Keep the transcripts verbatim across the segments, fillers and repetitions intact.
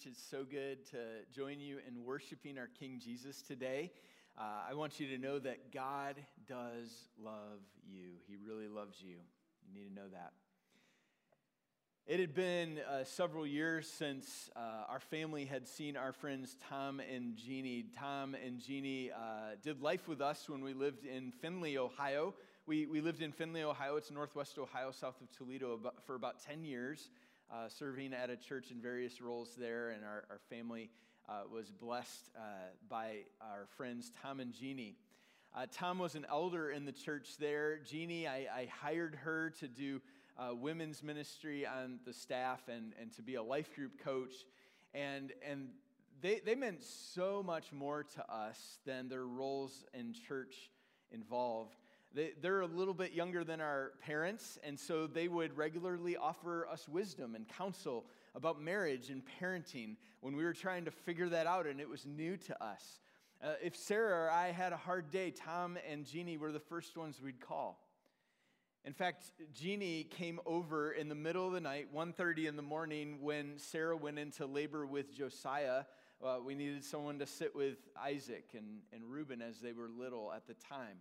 Church. It's so good to join you in worshiping our King Jesus today. Uh, I want you to know that God does love you. He really loves you. You need to know that. It had been uh, several years since uh, our family had seen our friends Tom and Jeannie. Tom and Jeannie uh, did life with us when we lived in Findlay, Ohio. We, we lived in Findlay, Ohio. It's northwest Ohio, south of Toledo, about, for about ten years. Uh, serving at a church in various roles there, and our, our family uh, was blessed uh, by our friends Tom and Jeannie. Uh, Tom was an elder in the church there. Jeannie, I, I hired her to do uh, women's ministry on the staff and, and to be a life group coach, and and they they meant so much more to us than their roles in church involved. They, they're a little bit younger than our parents, and so they would regularly offer us wisdom and counsel about marriage and parenting when we were trying to figure that out, and it was new to us. Uh, if Sarah or I had a hard day, Tom and Jeannie were the first ones we'd call. In fact, Jeannie came over in the middle of the night, one thirty in the morning, when Sarah went into labor with Josiah. Uh, we needed someone to sit with Isaac and, and Reuben as they were little at the time.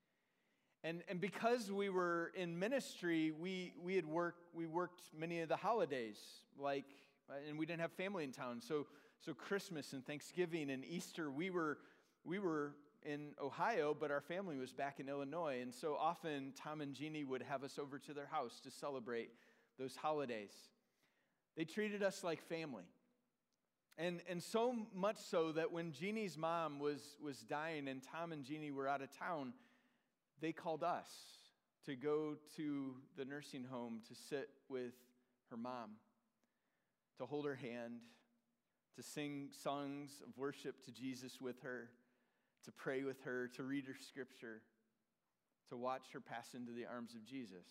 And, and because we were in ministry, we, we had worked, we worked many of the holidays, like, and we didn't have family in town. So, so Christmas and Thanksgiving and Easter, we were, we were in Ohio, but our family was back in Illinois. And so often Tom and Jeannie would have us over to their house to celebrate those holidays. They treated us like family. And, and so much so that when Jeannie's mom was, was dying and Tom and Jeannie were out of town, they called us to go to the nursing home to sit with her mom, to hold her hand, to sing songs of worship to Jesus with her, to pray with her, to read her scripture, to watch her pass into the arms of Jesus.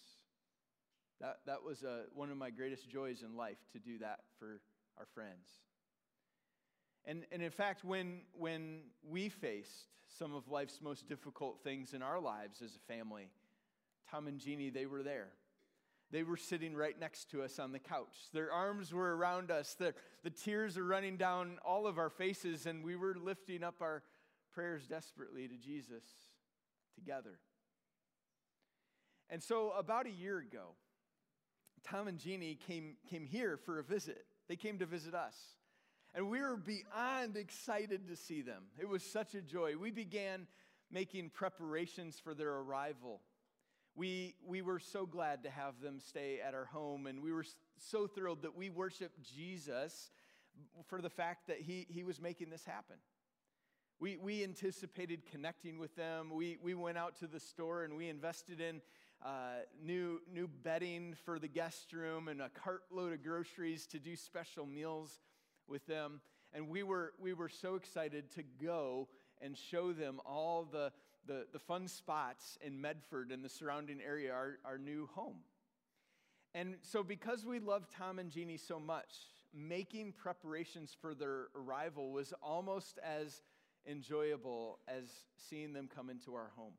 That, that was uh, one of my greatest joys in life, to do that for our friends. And, and in fact, when, when we faced some of life's most difficult things in our lives as a family, Tom and Jeannie, they were there. They were sitting right next to us on the couch. Their arms were around us. The, the tears are running down all of our faces, and we were lifting up our prayers desperately to Jesus together. And so about a year ago, Tom and Jeannie came, came here for a visit. They came to visit us. And we were beyond excited to see them. It was such a joy. We began making preparations for their arrival. We, we were so glad to have them stay at our home, and we were so thrilled that we worshiped Jesus for the fact that he, he was making this happen. We, we anticipated connecting with them. We, we went out to the store and we invested in uh, new, new bedding for the guest room and a cartload of groceries to do special meals with them, and we were we were so excited to go and show them all the, the, the fun spots in Medford and the surrounding area, our, our new home. And so because we loved Tom and Jeannie so much, making preparations for their arrival was almost as enjoyable as seeing them come into our home.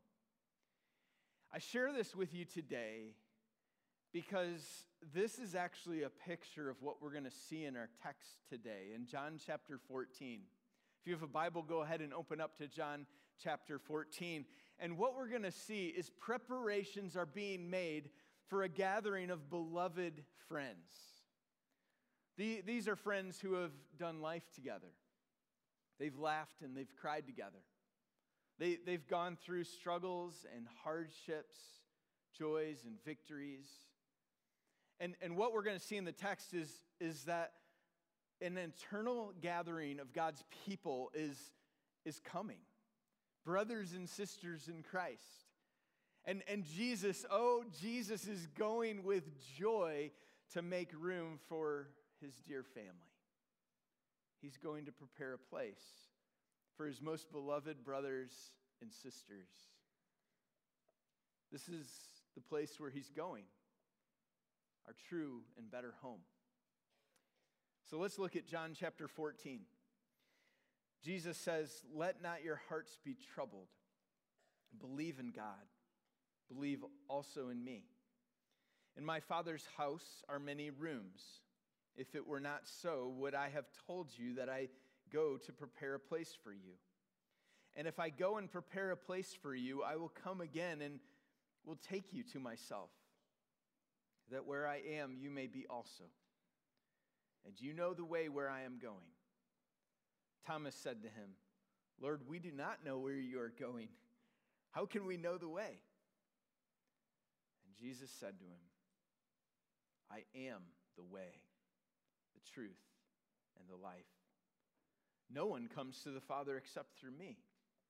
I share this with you today because this is actually a picture of what we're going to see in our text today, in John chapter fourteen. If you have a Bible, go ahead and open up to John chapter fourteen. And what we're going to see is preparations are being made for a gathering of beloved friends. These are friends who have done life together. They've laughed and they've cried together. They, they've gone through struggles and hardships, joys and victories. And, and what we're going to see in the text is, is that an eternal gathering of God's people is, is coming. Brothers and sisters in Christ. And, and Jesus, oh, Jesus is going with joy to make room for his dear family. He's going to prepare a place for his most beloved brothers and sisters. This is the place where he's going. Our true and better home. So let's look at John chapter fourteen. Jesus says, "Let not your hearts be troubled. Believe in God. Believe also in me. In my Father's house are many rooms. If it were not so, would I have told you that I go to prepare a place for you? And if I go and prepare a place for you, I will come again and will take you to myself, that where I am, you may be also. And you know the way where I am going. Thomas said to him, Lord, we do not know where you are going. How can we know the way? And Jesus said to him, I am the way, the truth, and the life. No one comes to the Father except through me.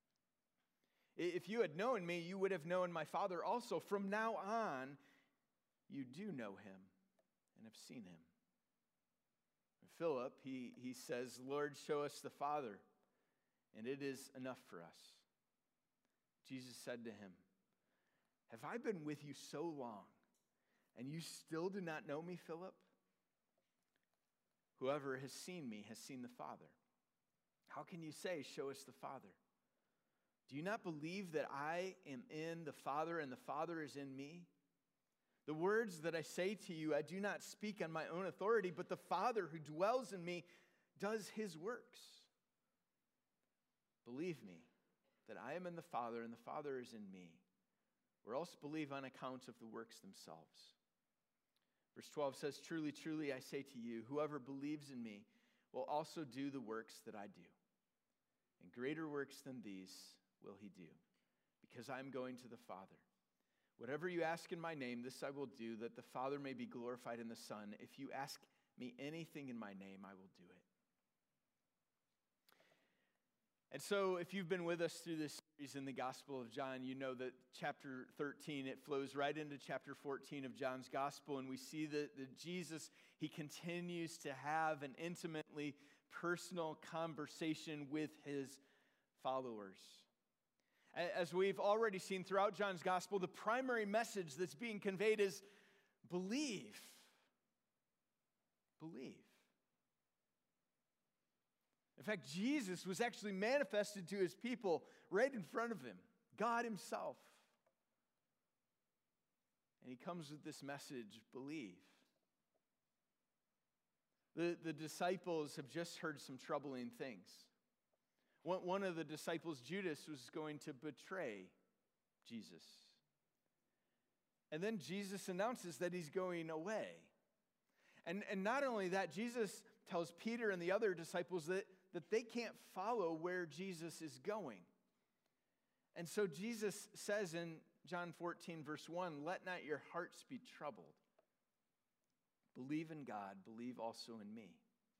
If you had known me, you would have known my Father also. From now on, you do know him and have seen him. And Philip, he, he says, Lord, show us the Father, and it is enough for us. Jesus said to him, have I been with you so long, and you still do not know me, Philip? Whoever has seen me has seen the Father. How can you say, show us the Father? Do you not believe that I am in the Father and the Father is in me? The words that I say to you, I do not speak on my own authority, but the Father who dwells in me does his works. Believe me that I am in the Father and the Father is in me, or else believe on account of the works themselves. Verse twelve says, truly, truly, I say to you, whoever believes in me will also do the works that I do. And greater works than these will he do, because I am going to the Father. Whatever you ask in my name, this I will do, that the Father may be glorified in the Son. If you ask me anything in my name, I will do it. And so if you've been with us through this series in the Gospel of John, you know that chapter thirteen, it flows right into chapter fourteen of John's Gospel, and we see that, that Jesus, he continues to have an intimately personal conversation with his followers. As we've already seen throughout John's Gospel, the primary message that's being conveyed is believe. Believe. In fact, Jesus was actually manifested to his people right in front of him, God himself. And he comes with this message, believe. The, the disciples have just heard some troubling things. One, one of the disciples, Judas, was going to betray Jesus. And then Jesus announces that he's going away. And, and not only that, Jesus tells Peter and the other disciples that that they can't follow where Jesus is going. And so Jesus says in John fourteen, verse one, let not your hearts be troubled. Believe in God, believe also in me.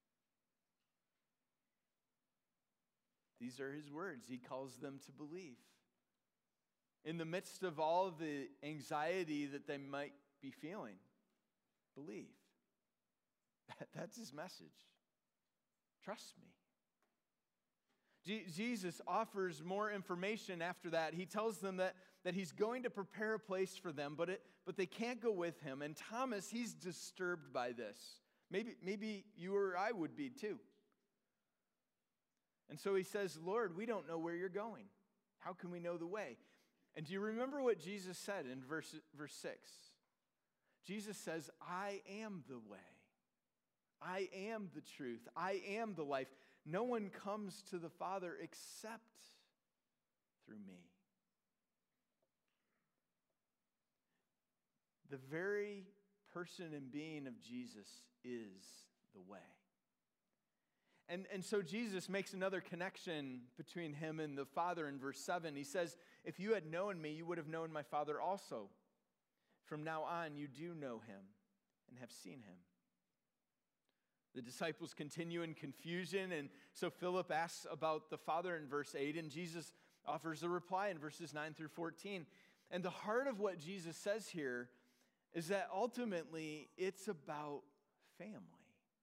These are his words. He calls them to believe. In the midst of all the anxiety that they might be feeling, believe. That's his message. Trust me. Jesus offers more information after that. He tells them that, that he's going to prepare a place for them, but, it, but they can't go with him. And Thomas, he's disturbed by this. Maybe, maybe you or I would be too. And so he says, Lord, we don't know where you're going. How can we know the way? And do you remember what Jesus said in verse, verse six? Jesus says, I am the way. I am the truth. I am the life. No one comes to the Father except through me. The very person and being of Jesus is the way. And, and so Jesus makes another connection between him and the Father in verse seven. He says, if you had known me, you would have known my Father also. From now on, you do know him and have seen him. The disciples continue in confusion, and so Philip asks about the Father in verse eight, and Jesus offers a reply in verses nine through fourteen. And the heart of what Jesus says here is that ultimately it's about family,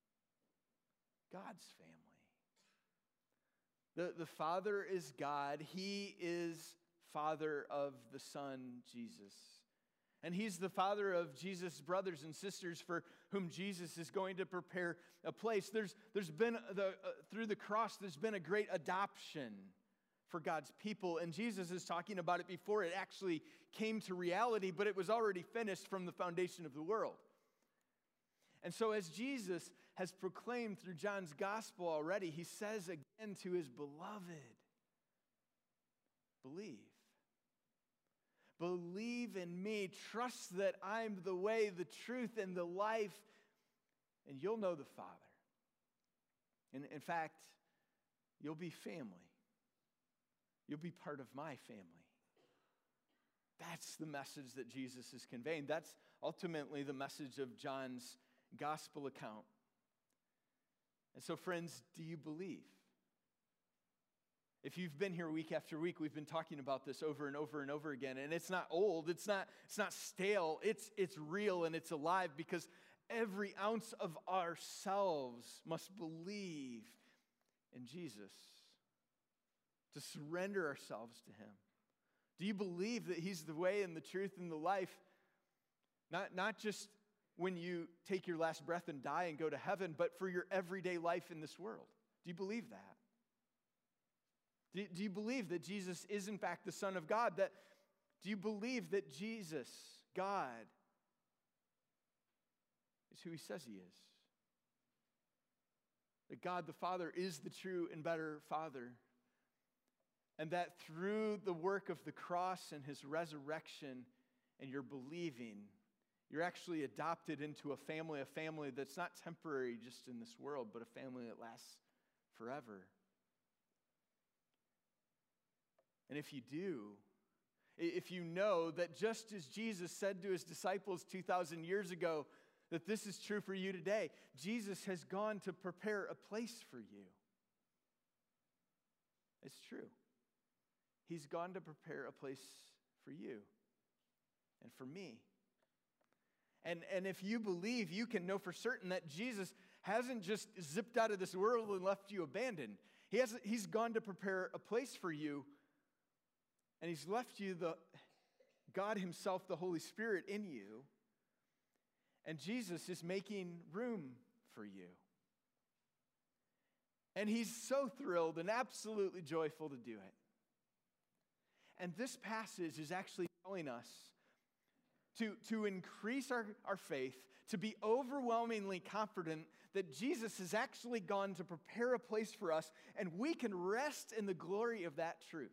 God's family. The, the Father is God. He is Father of the Son, Jesus. And he's the Father of Jesus' brothers and sisters for whom Jesus is going to prepare a place. There's, there's been, the, uh, through the cross, there's been a great adoption for God's people. And Jesus is talking about it before it actually came to reality, but it was already finished from the foundation of the world. And so as Jesus has proclaimed through John's gospel already, he says again to his beloved, believe. Believe in me. Trust that I'm the way, the truth, and the life, and you'll know the Father. And in fact, you'll be family. You'll be part of my family. That's the message that Jesus is conveying. That's ultimately the message of John's gospel account. And so, friends, do you believe? If you've been here week after week, we've been talking about this over and over and over again. And it's not old, it's not, it's not stale, it's, it's real and it's alive, because every ounce of ourselves must believe in Jesus, to surrender ourselves to him. Do you believe that he's the way and the truth and the life? Not, not just when you take your last breath and die and go to heaven, but for your everyday life in this world. Do you believe that? Do, do you believe that Jesus is in fact the Son of God? That, do you believe that Jesus, God, is who he says he is? That God the Father is the true and better Father? And that through the work of the cross and his resurrection and your believing, you're actually adopted into a family, a family that's not temporary just in this world, but a family that lasts forever. And if you do, if you know that just as Jesus said to his disciples two thousand years ago, that this is true for you today, Jesus has gone to prepare a place for you. It's true. He's gone to prepare a place for you and for me. And, and if you believe, you can know for certain that Jesus hasn't just zipped out of this world and left you abandoned. He has, he's gone to prepare a place for you, and he's left you the God himself, the Holy Spirit in you, and Jesus is making room for you. And he's so thrilled and absolutely joyful to do it. And this passage is actually telling us to, to increase our, our faith, to be overwhelmingly confident that Jesus has actually gone to prepare a place for us, and we can rest in the glory of that truth.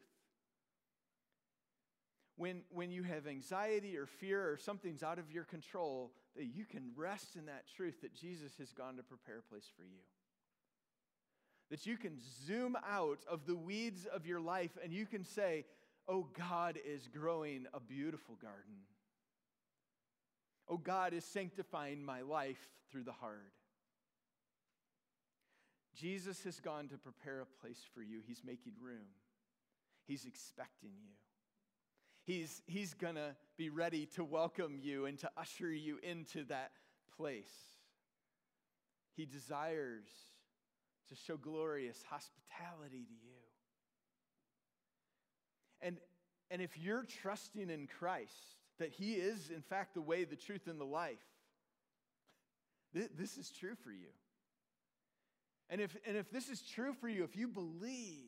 When, when you have anxiety or fear or something's out of your control, that you can rest in that truth that Jesus has gone to prepare a place for you. That you can zoom out of the weeds of your life and you can say, oh, God is growing a beautiful garden. Oh, God is sanctifying my life through the hard. Jesus has gone to prepare a place for you. He's making room. He's expecting you. He's, he's going to be ready to welcome you and to usher you into that place. He desires to show glorious hospitality to you. And, and if you're trusting in Christ, that he is, in fact, the way, the truth, and the life, th- this is true for you. And if, and if this is true for you, if you believe,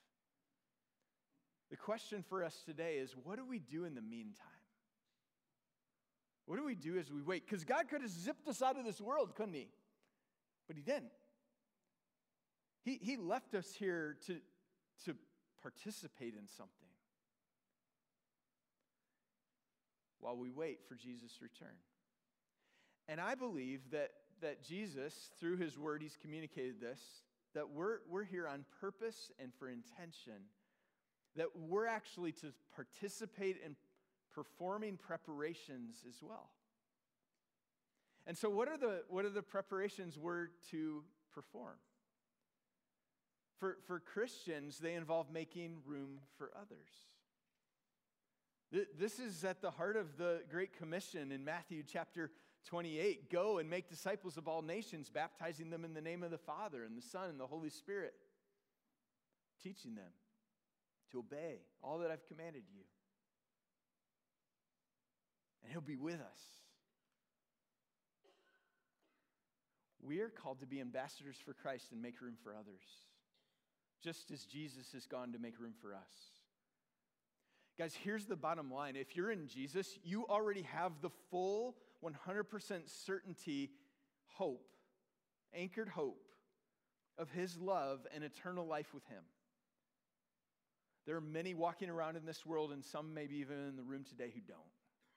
the question for us today is, what do we do in the meantime? What do we do as we wait? Because God could have zipped us out of this world, couldn't he? But he didn't. He, he left us here to, to participate in something while we wait for Jesus' return. And I believe that, that Jesus, through his word, he's communicated this, that we're, we're here on purpose and for intention, that we're actually to participate in performing preparations as well. And so what are the, what are the preparations we're to perform? For, for Christians, they involve making room for others. This is at the heart of the Great Commission in Matthew chapter twenty-eight. Go and make disciples of all nations, baptizing them in the name of the Father and the Son and the Holy Spirit, teaching them to obey all that I've commanded you. And he'll be with us. We are called to be ambassadors for Christ and make room for others, just as Jesus has gone to make room for us. Guys, here's the bottom line. If you're in Jesus, you already have the full one hundred percent certainty, hope, anchored hope of his love and eternal life with him. There are many walking around in this world, and some maybe even in the room today, who don't.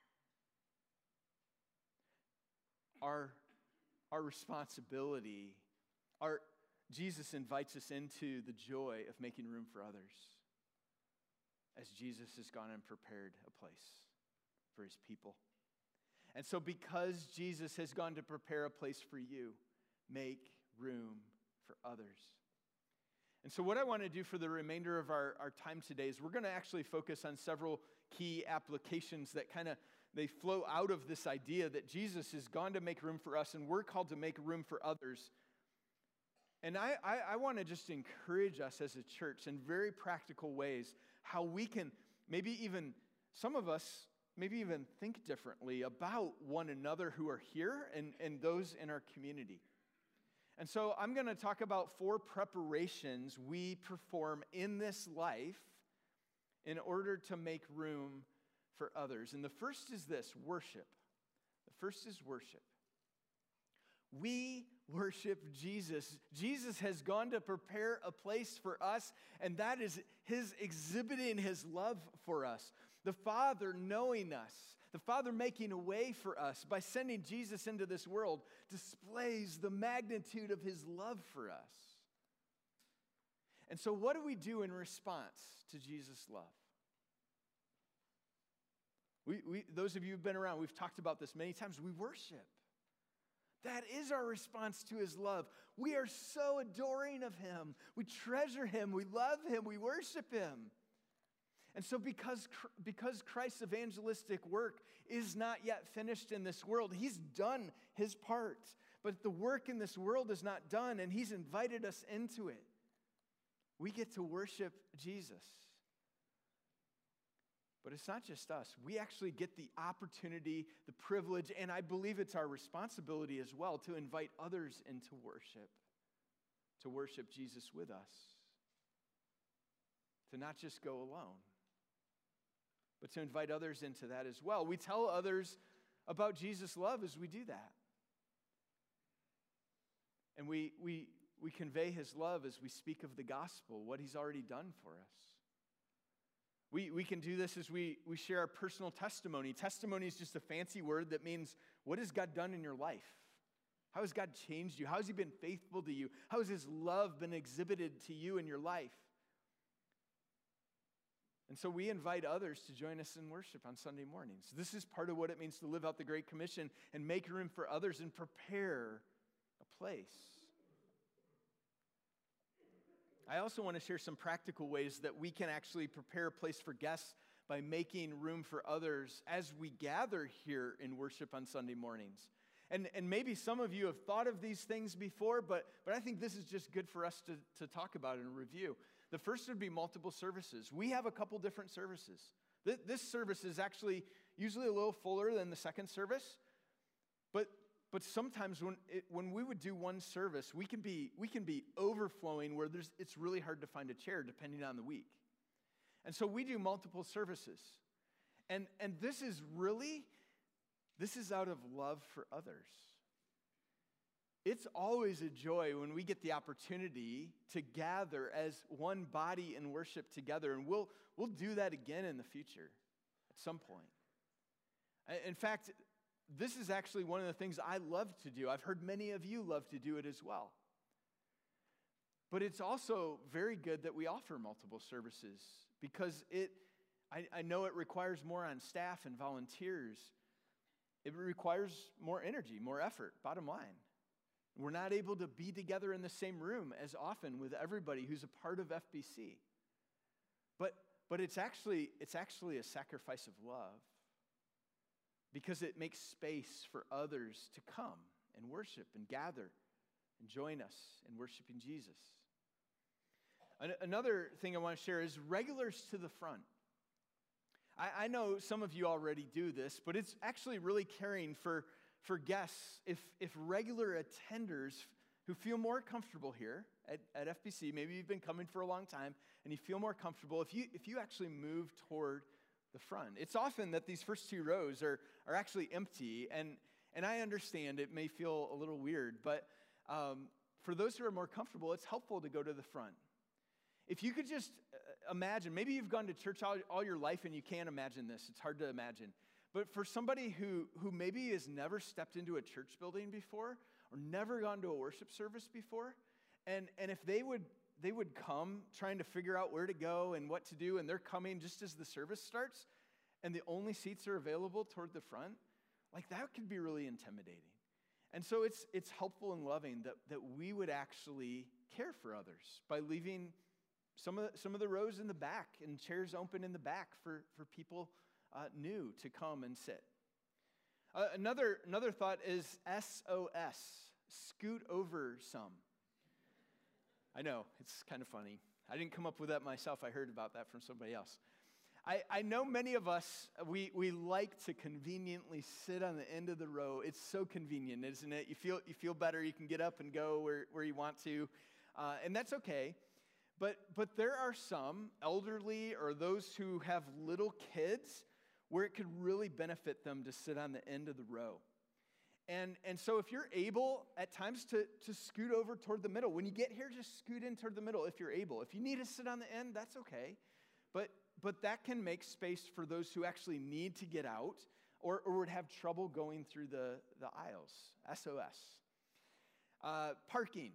Our, our responsibility, our, Jesus invites us into the joy of making room for others as Jesus has gone and prepared a place for his people. And so because Jesus has gone to prepare a place for you, make room for others. And so what I want to do for the remainder of our, our time today is we're going to actually focus on several key applications that kind of, they flow out of this idea that Jesus has gone to make room for us and we're called to make room for others. And I, I, I want to just encourage us as a church in very practical ways how we can maybe even, some of us, maybe even think differently about one another who are here and, and those in our community. And so I'm going to talk about four preparations we perform in this life in order to make room for others. And the first is this, worship. The first is worship. We worship Jesus. Jesus has gone to prepare a place for us, and that is his exhibiting his love for us. The Father knowing us, the Father making a way for us by sending Jesus into this world displays the magnitude of his love for us. And so what do we do in response to Jesus' love? We, we, those of you who've been around, we've talked about this many times. We worship. That is our response to his love. We are so adoring of him. We treasure him. We love him. We worship him. And so because, because Christ's evangelistic work is not yet finished in this world, he's done his part. But the work in this world is not done, and he's invited us into it. We get to worship Jesus. But it's not just us. We actually get the opportunity, the privilege, and I believe it's our responsibility as well to invite others into worship, to worship Jesus with us, to not just go alone, but to invite others into that as well. We tell others about Jesus' love as we do that. And we, we, we convey his love as we speak of the gospel, what he's already done for us. We, we can do this as we, we share our personal testimony. Testimony is just a fancy word that means, what has God done in your life? How has God changed you? How has he been faithful to you? How has his love been exhibited to you in your life? And so we invite others to join us in worship on Sunday mornings. This is part of what it means to live out the Great Commission and make room for others and prepare a place. I also want to share some practical ways that we can actually prepare a place for guests by making room for others as we gather here in worship on Sunday mornings. And, and maybe some of you have thought of these things before, but, but I think this is just good for us to, to talk about and review. The first would be multiple services. We have a couple different services. Th- this service is actually usually a little fuller than the second service, but But sometimes when it, when we would do one service, we can be we can be overflowing where there's it's really hard to find a chair depending on the week. And so we do multiple services. And and this is really this is out of love for others. It's always a joy when we get the opportunity to gather as one body and worship together, and we'll we'll do that again in the future at some point. In fact, this is actually one of the things I love to do. I've heard many of you love to do it as well. But it's also very good that we offer multiple services because it, I, I know it requires more on staff and volunteers. It requires more energy, more effort, bottom line. We're not able to be together in the same room as often with everybody who's a part of F B C. But, but it's actually, it's actually a sacrifice of love, because it makes space for others to come and worship and gather and join us in worshiping Jesus. An- another thing I want to share is regulars to the front. I, I know some of you already do this, but it's actually really caring for, for guests if, if regular attenders who feel more comfortable here at, at F B C, maybe you've been coming for a long time and you feel more comfortable, if you, if you actually move toward the front. It's often that these first two rows are, are actually empty, and, and I understand it may feel a little weird, but um, for those who are more comfortable, it's helpful to go to the front. If you could just imagine, maybe you've gone to church all, all your life and you can't imagine this. It's hard to imagine. But for somebody who, who maybe has never stepped into a church building before or never gone to a worship service before, and, and if they would they would come trying to figure out where to go and what to do, and they're coming just as the service starts, and the only seats are available toward the front, like that could be really intimidating. And so it's it's helpful and loving that, that we would actually care for others by leaving some of the, some of the rows in the back and chairs open in the back for, for people uh, new to come and sit. Uh, another, another thought is S O S, scoot over some. I know, it's kind of funny. I didn't come up with that myself. I heard about that from somebody else. I, I know many of us, we, we like to conveniently sit on the end of the row. It's so convenient, isn't it? You feel, you feel better. You can get up and go where, where you want to, uh, and that's okay. But, but there are some elderly or those who have little kids where it could really benefit them to sit on the end of the row. And, and so if you're able at times to, to scoot over toward the middle, when you get here, just scoot in toward the middle if you're able. If you need to sit on the end, that's okay. But, but that can make space for those who actually need to get out or, or would have trouble going through the, the aisles. S O S. Uh, parking.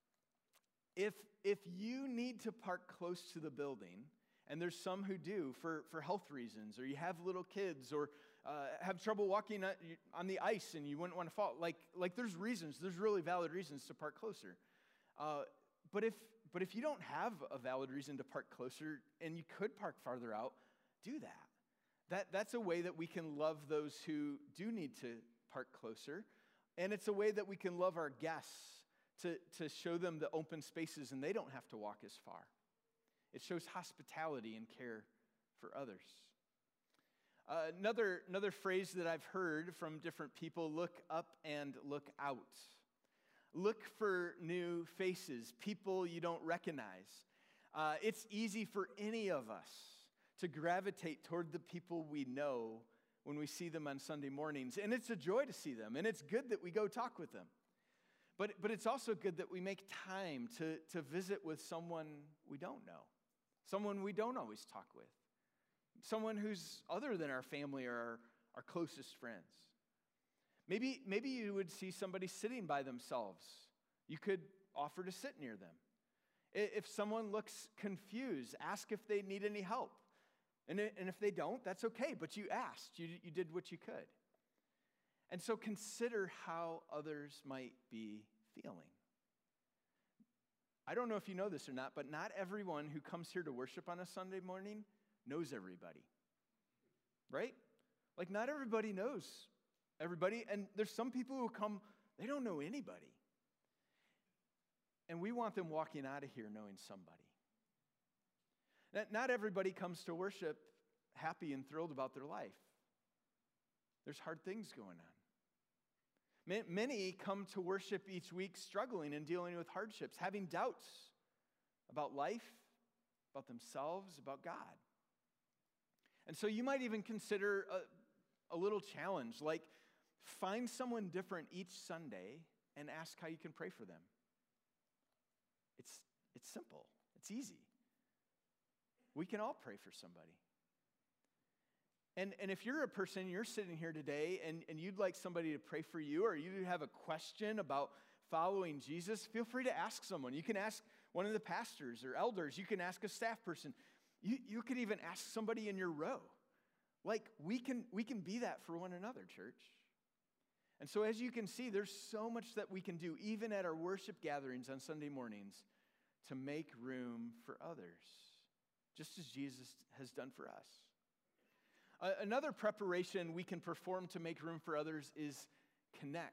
If, if you need to park close to the building, and there's some who do for, for health reasons, or you have little kids, or uh, have trouble walking on the ice and you wouldn't want to fall, like, like there's reasons, there's really valid reasons to park closer. Uh, but if but if you don't have a valid reason to park closer and you could park farther out, do that. That that's a way that we can love those who do need to park closer, and it's a way that we can love our guests to, to show them the open spaces and they don't have to walk as far. It shows hospitality and care for others. Uh, another, another phrase that I've heard from different people, look up and look out. Look for new faces, people you don't recognize. Uh, it's easy for any of us to gravitate toward the people we know when we see them on Sunday mornings. And it's a joy to see them, and it's good that we go talk with them. But, but it's also good that we make time to, to visit with someone we don't know, someone we don't always talk with, someone who's other than our family or our, our closest friends. Maybe, maybe you would see somebody sitting by themselves. You could offer to sit near them. If someone looks confused, ask if they need any help. And, and if they don't, that's okay, but you asked. You, you did what you could. And so consider how others might be feeling. I don't know if you know this or not, but not everyone who comes here to worship on a Sunday morning knows everybody, right? Like, not everybody knows everybody, and there's some people who come, they don't know anybody. And we want them walking out of here knowing somebody. Not everybody comes to worship happy and thrilled about their life. There's hard things going on. Many come to worship each week struggling and dealing with hardships, having doubts about life, about themselves, about God. And so you might even consider a, a little challenge, like find someone different each Sunday and ask how you can pray for them. It's, it's simple. It's easy. We can all pray for somebody. And, and if you're a person, you're sitting here today, and, and you'd like somebody to pray for you, or you have a question about following Jesus, feel free to ask someone. You can ask one of the pastors or elders. You can ask a staff person. You, you could even ask somebody in your row. Like, we can, we can be that for one another, church. And so as you can see, there's so much that we can do, even at our worship gatherings on Sunday mornings, to make room for others, just as Jesus has done for us. Uh, another preparation we can perform to make room for others is connect.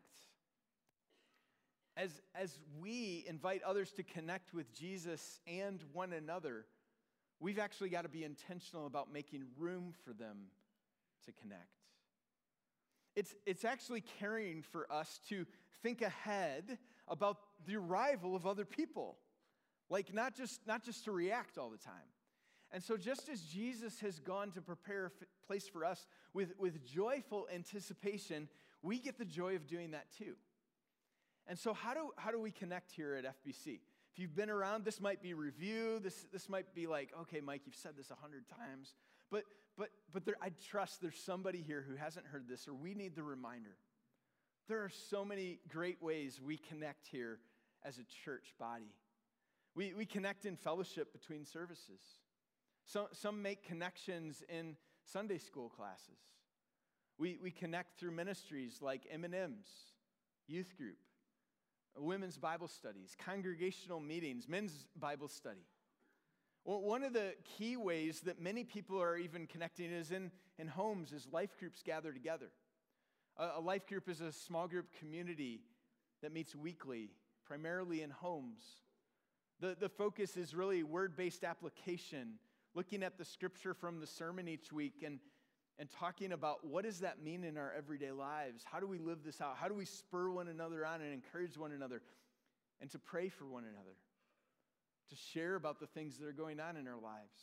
As, as we invite others to connect with Jesus and one another, we've actually got to be intentional about making room for them to connect. It's, it's actually caring for us to think ahead about the arrival of other people. Like, not just, not just to react all the time. And so just as Jesus has gone to prepare a place for us with, with joyful anticipation, we get the joy of doing that too. And so how do, how do we connect here at F B C? If you've been around, this might be review. This, this might be like, okay, Mike, you've said this a hundred times. But, but, but there, I trust there's somebody here who hasn't heard this, or we need the reminder. There are so many great ways we connect here as a church body. We, we connect in fellowship between services. Some, some make connections in Sunday school classes. We, we connect through ministries like M and M's, youth group, women's Bible studies, congregational meetings, men's Bible study. Well, one of the key ways that many people are even connecting is in, in homes as life groups gather together. A, a life group is a small group community that meets weekly, primarily in homes. The, the focus is really word-based application, looking at the scripture from the sermon each week and, and talking about what does that mean in our everyday lives? How do we live this out? How do we spur one another on and encourage one another and to pray for one another, to share about the things that are going on in our lives?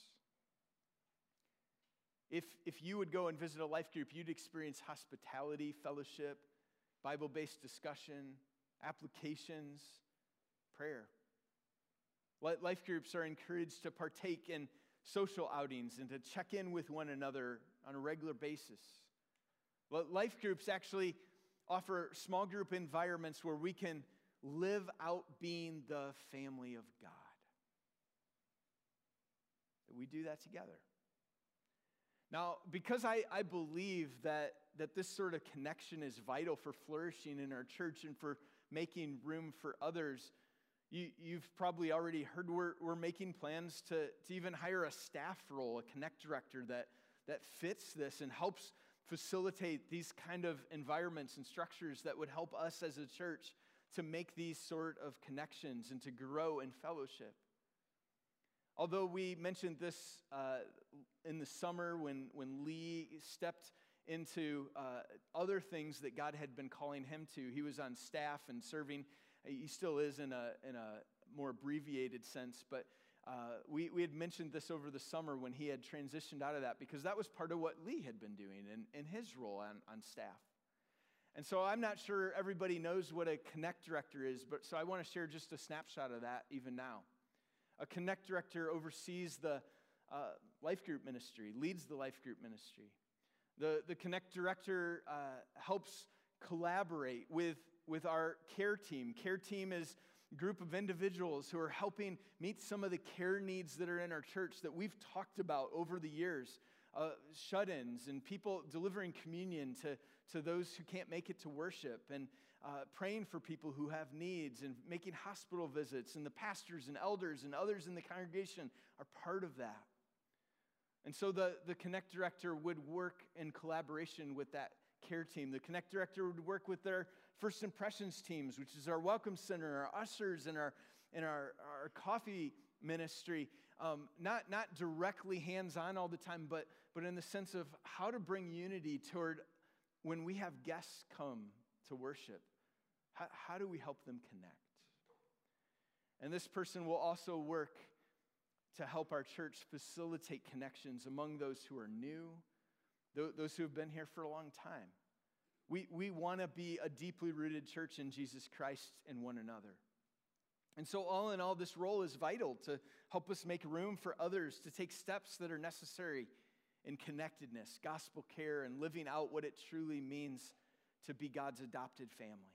If, if you would go and visit a life group, you'd experience hospitality, fellowship, Bible-based discussion, applications, prayer. Life groups are encouraged to partake in social outings and to check in with one another on a regular basis. Life groups actually offer small group environments where we can live out being the family of God. We do that together. Now, because I, I believe that, that this sort of connection is vital for flourishing in our church and for making room for others, you, you've probably already heard we're, we're making plans to, to even hire a staff role, a connect director that, that fits this and helps facilitate these kind of environments and structures that would help us as a church to make these sort of connections and to grow in fellowship. Although we mentioned this uh, in the summer when, when Lee stepped into uh, other things that God had been calling him to. He was on staff and serving. He still is in a, in a more abbreviated sense, but uh, we, we had mentioned this over the summer when he had transitioned out of that because that was part of what Lee had been doing in, in his role on, on staff. And so I'm not sure everybody knows what a Connect Director is, but so I want to share just a snapshot of that even now. A Connect Director oversees the uh, life group ministry, leads the life group ministry. The, the Connect Director uh, helps collaborate with, with our care team. Care team is a group of individuals who are helping meet some of the care needs that are in our church that we've talked about over the years. Uh, shut-ins and people delivering communion to, to those who can't make it to worship and uh, praying for people who have needs and making hospital visits, and the pastors and elders and others in the congregation are part of that. And so the, the Connect Director would work in collaboration with that care team. The Connect Director would work with their First Impressions teams, which is our Welcome Center, our ushers, and our, and our, our coffee ministry. Um, not, not directly hands-on all the time, but, but in the sense of how to bring unity toward when we have guests come to worship. How, how do we help them connect? And this person will also work to help our church facilitate connections among those who are new, those who have been here for a long time. We, we want to be a deeply rooted church in Jesus Christ and one another. And so all in all, this role is vital to help us make room for others to take steps that are necessary in connectedness, gospel care, and living out what it truly means to be God's adopted family.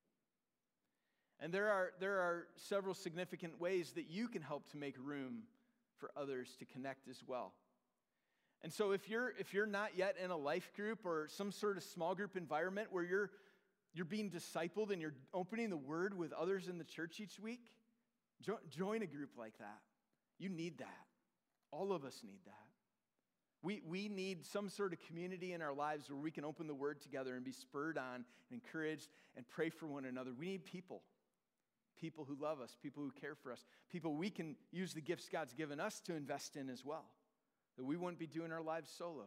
And there are, there are several significant ways that you can help to make room for others to connect as well. And so if you're, if you're not yet in a life group or some sort of small group environment where you're You're being discipled and you're opening the Word with others in the church each week, jo- join a group like that. You need that. All of us need that. We, we need some sort of community in our lives where we can open the Word together and be spurred on and encouraged and pray for one another. We need people. People who love us, people who care for us, people we can use the gifts God's given us to invest in as well, that we wouldn't be doing our lives solo.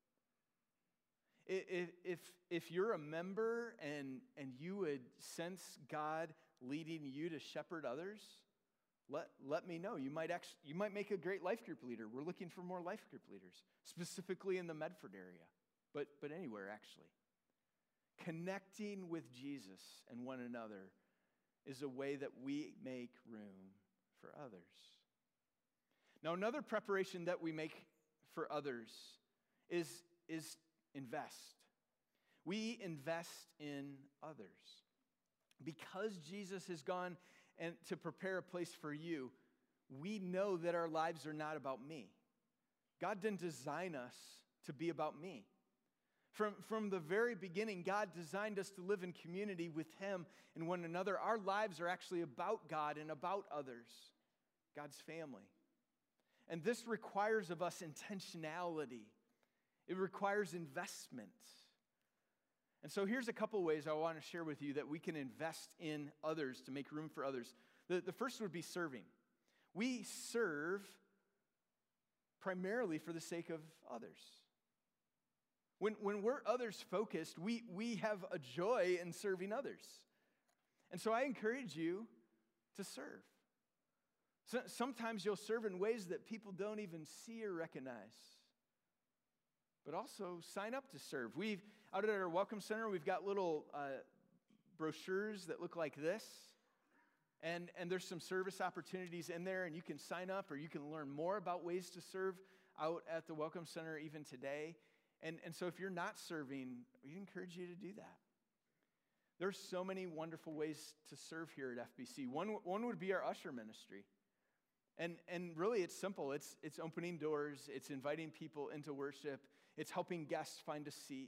If, if, if you're a member and, and you would sense God leading you to shepherd others, let, let me know. You might, actually, you might make a great life group leader. We're looking for more life group leaders, specifically in the Medford area, but, but anywhere actually. Connecting with Jesus and one another is a way that we make room for others. Now, another preparation that we make for others is, is invest. We invest in others. Because Jesus has gone and to prepare a place for you, we know that our lives are not about me. God didn't design us to be about me. From, from the very beginning, God designed us to live in community with Him and one another. Our lives are actually about God and about others, God's family. And this requires of us intentionality. It requires investment. And so here's a couple ways I want to share with you that we can invest in others to make room for others. The, the first would be serving. We serve primarily for the sake of others. When, when we're others focused, we, we have a joy in serving others. And so I encourage you to serve. So, sometimes you'll serve in ways that people don't even see or recognize. But also sign up to serve. We've, out at our Welcome Center, we've got little uh, brochures that look like this. And, and there's some service opportunities in there, and you can sign up or you can learn more about ways to serve out at the Welcome Center even today. And, and so if you're not serving, we encourage you to do that. There's so many wonderful ways to serve here at F B C. One, one would be our usher ministry. And, and really it's simple. It's, it's opening doors. It's inviting people into worship. It's helping guests find a seat.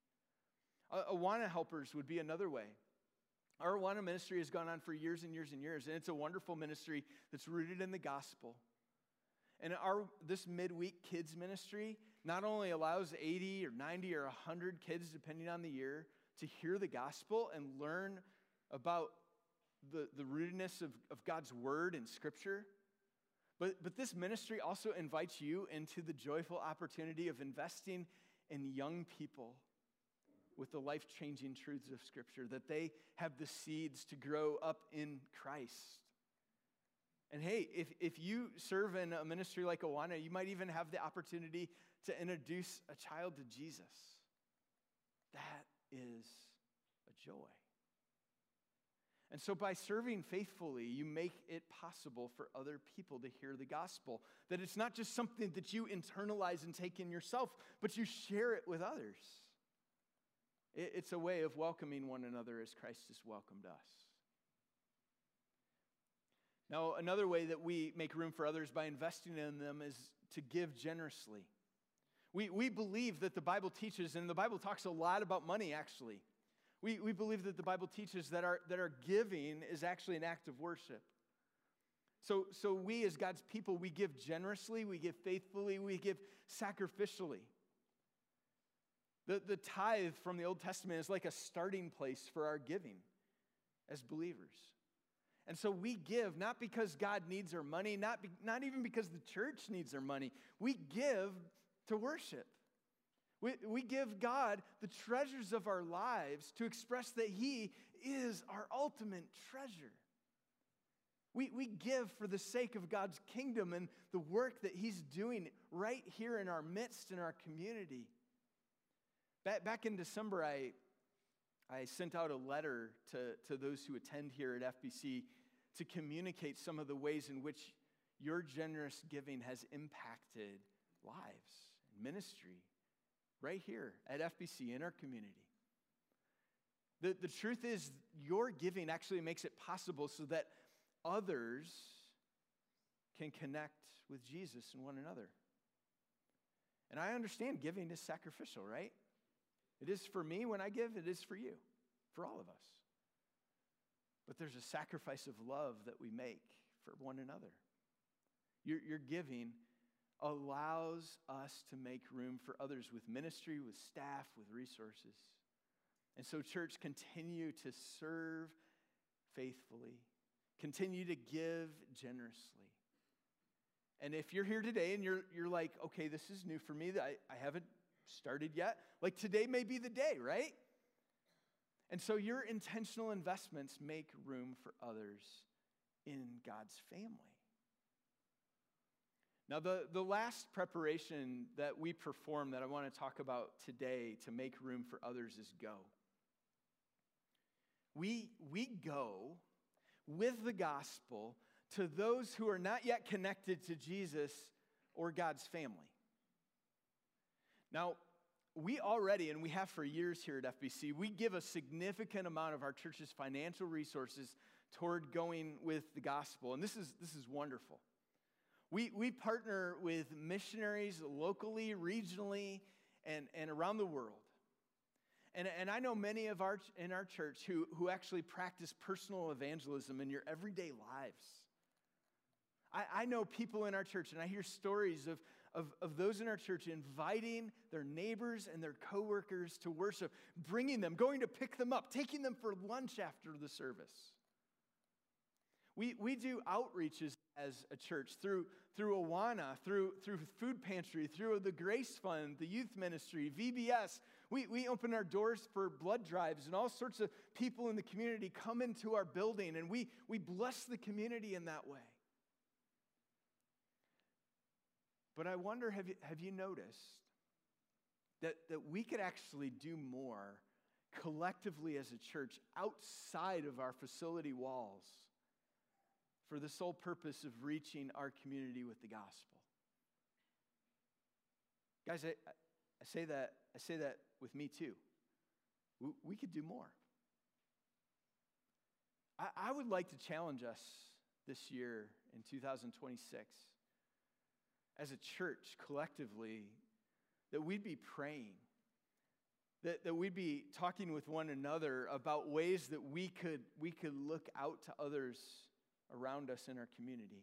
A- Awana helpers would be another way. Our Awana ministry has gone on for years and years and years, and it's a wonderful ministry that's rooted in the gospel. And our this midweek kids ministry not only allows eighty or ninety or one hundred kids, depending on the year, to hear the gospel and learn about the, the rootedness of, of God's word and scripture, but, but this ministry also invites you into the joyful opportunity of investing in young people with the life-changing truths of Scripture, that they have the seeds to grow up in Christ. And hey, if, if you serve in a ministry like Awana, you might even have the opportunity to introduce a child to Jesus. That is a joy. And so by serving faithfully, you make it possible for other people to hear the gospel. That it's not just something that you internalize and take in yourself, but you share it with others. It's a way of welcoming one another as Christ has welcomed us. Now, another way that we make room for others by investing in them is to give generously. We, we believe that the Bible teaches, and the Bible talks a lot about money, actually. We, we believe that the Bible teaches that our, that our giving is actually an act of worship. So, so we as God's people, we give generously, we give faithfully, we give sacrificially. The, the tithe from the Old Testament is like a starting place for our giving as believers. And so we give not because God needs our money, not, be, not even because the church needs our money. We give to worship. We, we give God the treasures of our lives to express that He is our ultimate treasure. We, we give for the sake of God's kingdom and the work that He's doing right here in our midst, in our community. Back, back in December, I, I sent out a letter to, to those who attend here at F B C to communicate some of the ways in which your generous giving has impacted lives and ministry right here at F B C in our community. The, the truth is, your giving actually makes it possible so that others can connect with Jesus and one another. And I understand giving is sacrificial, right? It is for me when I give, it is for you, for all of us. But there's a sacrifice of love that we make for one another. Your, your giving allows us to make room for others with ministry, with staff, with resources. And so, church, continue to serve faithfully. Continue to give generously. And if you're here today and you're, you're like, okay, this is new for me, I, I haven't started yet, like today may be the day, right? And so your intentional investments make room for others in God's family. Now, the, the last preparation that we perform that I want to talk about today to make room for others is go. We, we go with the gospel to those who are not yet connected to Jesus or God's family. Now, we already, and we have for years here at F B C, we give a significant amount of our church's financial resources toward going with the gospel, and this is, this is wonderful. We, we partner with missionaries locally, regionally, and, and around the world. And, and I know many of our in our church who, who actually practice personal evangelism in your everyday lives. I, I know people in our church, and I hear stories of, of, of those in our church inviting their neighbors and their coworkers to worship, bringing them, going to pick them up, taking them for lunch after the service. We, we do outreaches as a church through, through Awana, through, through Food Pantry, through the Grace Fund, the youth ministry, V B S. We, we open our doors for blood drives, and all sorts of people in the community come into our building, and we, we bless the community in that way. But I wonder, have you, have you noticed that, that we could actually do more collectively as a church outside of our facility walls for the sole purpose of reaching our community with the gospel? Guys, I, I say that I say that with me too. We, we could do more. I, I would like to challenge us this year in two thousand twenty-six as a church collectively that we'd be praying, that, that we'd be talking with one another about ways that we could we could look out to others around us in our community.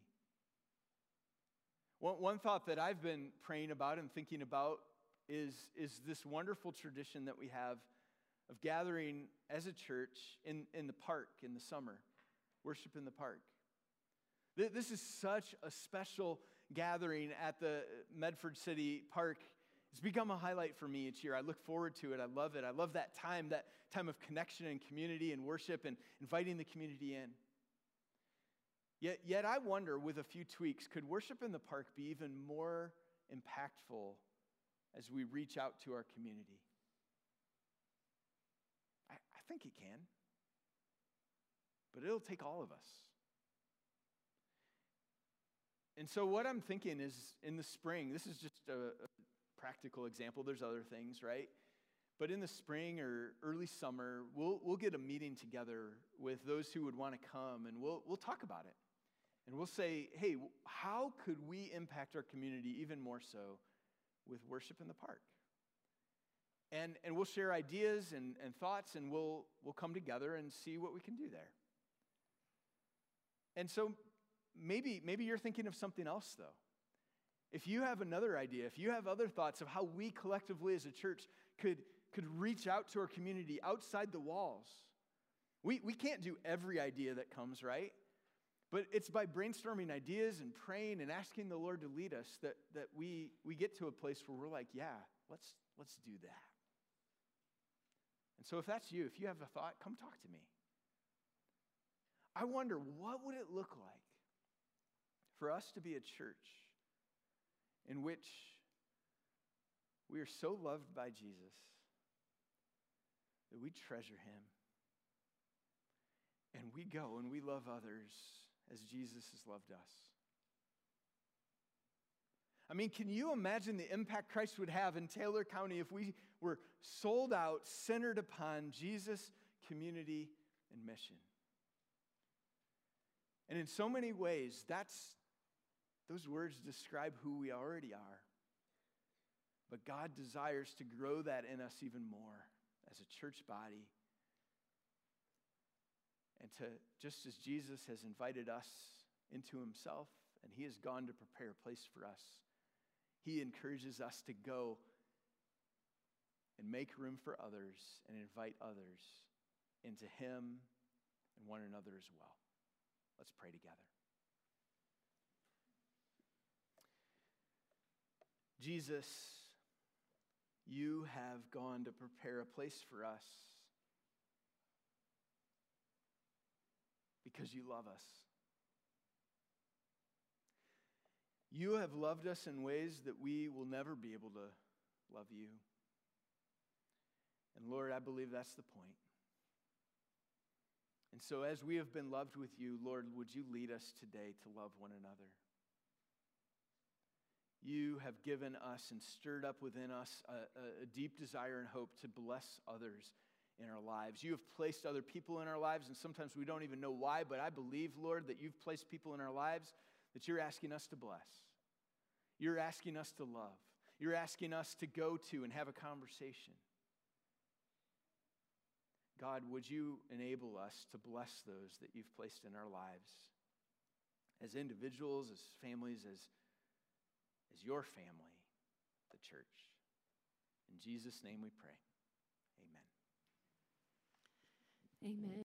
One, one thought that I've been praying about and thinking about is, is this wonderful tradition that we have of gathering as a church in, in the park in the summer, worship in the park. This is such a special gathering at the Medford City Park. It's become a highlight for me each year. I look forward to it. I love it. I love that time, that time of connection and community and worship and inviting the community in. Yet, yet I wonder, with a few tweaks, could worship in the park be even more impactful as we reach out to our community? I, I think it can. But it'll take all of us. And so what I'm thinking is, in the spring, this is just a, a practical example. There's other things, right? But in the spring or early summer, we'll we'll get a meeting together with those who would want to come, and we'll we'll talk about it. And we'll say, hey, how could we impact our community even more so with worship in the park? And and we'll share ideas and, and thoughts, and we'll we'll come together and see what we can do there. And so maybe maybe you're thinking of something else, though. If you have another idea, if you have other thoughts of how we collectively as a church could, could reach out to our community outside the walls. We, we can't do every idea that comes, right? But it's by brainstorming ideas and praying and asking the Lord to lead us that, that we, we get to a place where we're like, yeah, let's, let's do that. And so if that's you, if you have a thought, come talk to me. I wonder, what would it look like for us to be a church in which we are so loved by Jesus that we treasure him, and we go and we love others as Jesus has loved us? I mean, can you imagine the impact Christ would have in Taylor County if we were sold out, centered upon Jesus, community, and mission? And in so many ways, that's those words describe who we already are. But God desires to grow that in us even more as a church body. And to, just as Jesus has invited us into himself, and he has gone to prepare a place for us, he encourages us to go and make room for others and invite others into him and one another as well. Let's pray together. Jesus, you have gone to prepare a place for us because you love us. You have loved us in ways that we will never be able to love you. And Lord, I believe that's the point. And so as we have been loved with you, Lord, would you lead us today to love one another? You have given us and stirred up within us a, a deep desire and hope to bless others in our lives. You have placed other people in our lives, and sometimes we don't even know why, but I believe, Lord, that you've placed people in our lives that you're asking us to bless. You're asking us to love. You're asking us to go to and have a conversation. God, would you enable us to bless those that you've placed in our lives as individuals, as families, as, as your family, the church. In Jesus' name we pray. Amen. Amen.